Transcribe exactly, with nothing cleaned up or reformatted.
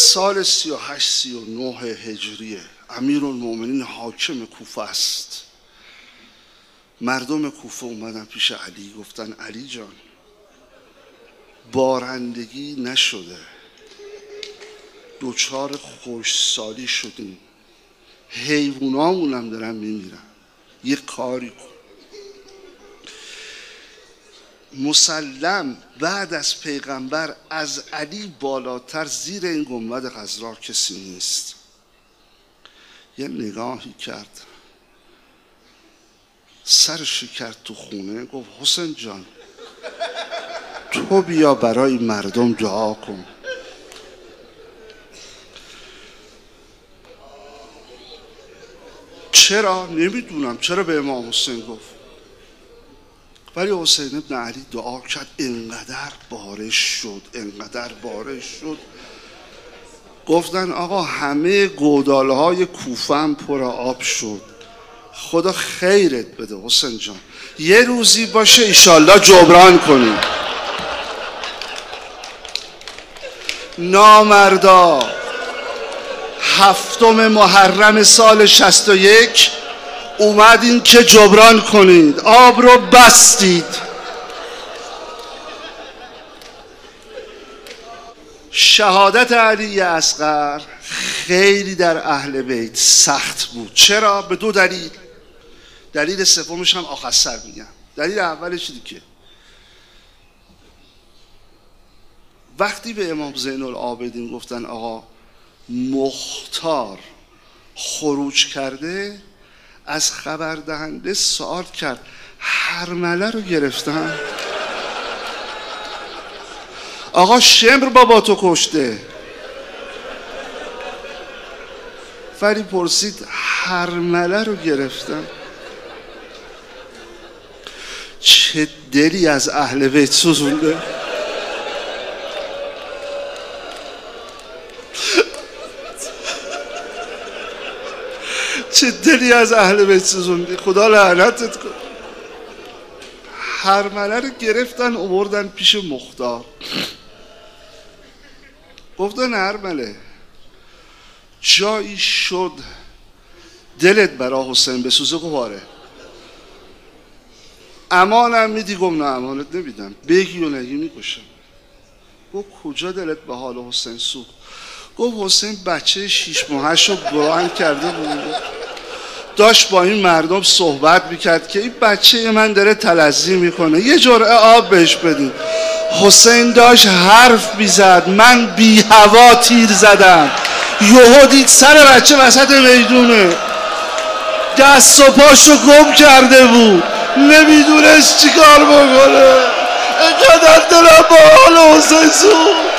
سال سی و هشت سی و نه هجری امیرالمومنین حاکم کوفه است. مردم کوفه اومدن پیش علی، گفتن علی جان بارندگی نشده، دوچار خشکسالی شدیم، حیوانامون هم دارن میمیرن، یه کاری کن. مسلم بعد از پیغمبر از علی بالاتر زیر این گنبد خضرا کسی نیست. یه نگاهی کرد، سرش کرد تو خونه، گفت حسین جان تو بیا برای مردم دعا کن. چرا؟ نمیدونم چرا به امام حسین گفت، ولی حسین ابن علی دعا کرد. انقدر بارش شد، انقدر بارش شد، گفتن آقا همه گوداله های کوفه هم پر آب شد. خدا خیرت بده حسین جان، یه روزی باشه ایشالله جبران کنیم. نامردا هفتم محرم سال شصت و یک اومدین که جبران کنید، آب رو بستید. شهادت علی اصغر خیلی در اهل بیت سخت بود. چرا؟ به دو دلیل. دلیل سومش هم آخر سر میگم. دلیل اولش اینه که وقتی به امام زین العابدین گفتن آقا مختار خروج کرده، از خبردهنده سوال کرد هرمله رو گرفتن؟ آقا شمر بابا تو کشته. ولی پرسید هرمله رو گرفتن. چه دلی از اهل بیت سوزونده. چه دلی از اهل بیت سوزونده. خدا لعنتت کن. هرمله رو گرفتن آوردن پیش مختار. گفتن هرمله جایی شد دلت برا حسین بسوزه؟ گفت آره. امانم میدی؟ گفت نه امانت نمیدم، بگی و نگی میکشم. گفت کجا دلت به حال حسین سوخت؟ گفت حسین بچه شیش ماهش رو بلند کرده بود، داشت با این مردم صحبت میکرد که این بچه من داره تلظی میکنه، یه جرعه آب بهش بدین. حسین داشت حرف میزد، من بی هوا تیر زدم، یهو دید سر بچه وسط میدونه، دست و پاشو گم کرده بود، نمیدونست چی کار بکنه. اینقدر دلم با حال حسین سوخت.